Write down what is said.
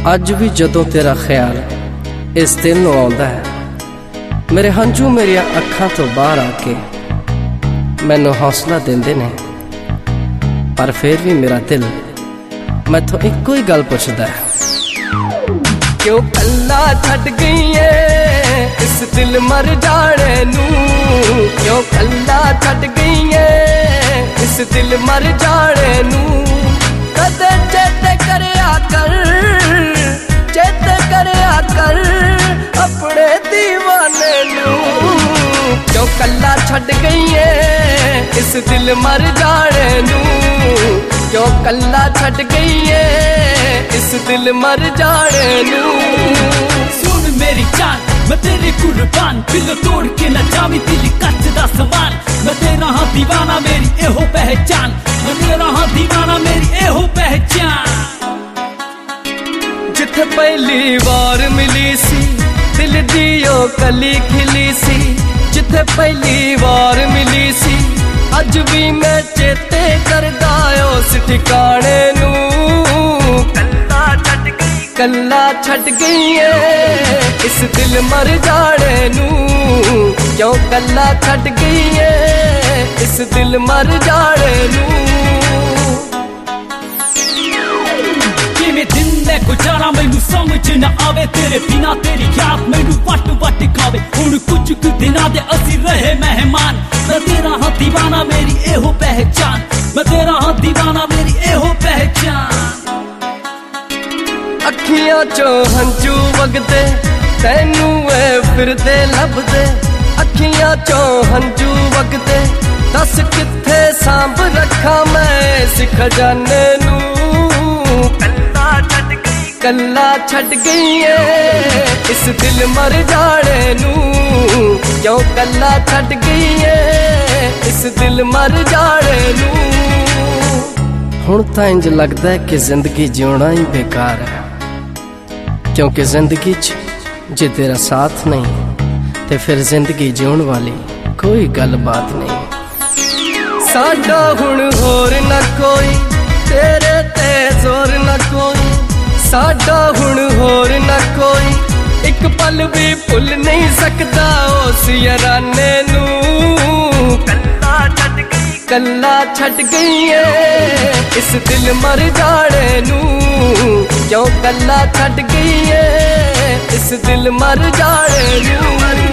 अज भी जदों तेरा ख्याल इस दिल नूं आउंदा है, मेरे हंझू मेरिया अखां तो बाहर आके मैनू हौसला देंदे ने। पर फिर भी मेरा दिल मैथों इक्को ही गल पुछदा है, क्यों कल्ला छड्ड गई है इस दिल मर जाने नू। क्यों कल्ला छड्ड गई है इस दिल मर जाने नू। कदे चेते करया कर, चेते करया कर अपने दीवाने नू। क्यों कल्ला छड्ड गई है इस दिल मर जाने नू। क्यों कल्ला छड्ड गई है इस दिल मर जाने नू। सुन मेरी जान मैं तेरे कुर्बान, दिल तोड़ के न जावी दिल कच दा समान। मैं तेरा हाँ दीवाना मेरी एहो पहचान, मैं तेरा हाँ दीवाना मेरी एहो पहचान। जिथे पहली बार मिली सी दिल दी ओ कली खिली सी। जिथे पहली बार मिली सी अज भी मैं चेते करदा उस ठिकाने नू। कल्ला छड्ड गई, कल्ला छड्ड गई है इस दिल मर जाने नू। क्यों कल्ला छड्ड गई है इस दिल मर जाने नू। किवें दिन मैं गुजारा मैनू समझ न आवे, तेरे बिना तेरी याद मैनू वट वट खावे। हुण कुछ कु दिनां दे असीं रहे मेहमान, मैं तेरा हाँ दीवाना मेरी एहो पहचान। मैं तेरा हाँ दीवाना मेरी एहो पहचान। अखियां चों हंझू वगदे तैनू ए फिरदे लभदे। अखियां चों हंझू वगदे दस किथे सांभ रखा मैं इस खजाने नू। कल्ला छड्ड गई, कल्ला छड्ड गई है इस दिल मर जाने नू। क्यों कल्ला छड्ड गई है इस दिल मर जाने नू। हुण तां इंज लगदा है कि जिंदगी जिउणा ही बेकार है, क्योंकि जिंदगी च जे तेरा साथ नहीं ते फिर जिंदगी जीउण वाली कोई गल बात नहीं। साडा हुण होर न कोई, तेरे ते जोर न कोई। साडा हुण होर न कोई, एक पल भी भुल नहीं सकदा उस याराने नू। कल्ला छड्ड गई, कल्ला छड्ड गई है इस दिल मर जाने नू। क्यों कल्ला छड्ड गई है इस दिल मर जाने नू।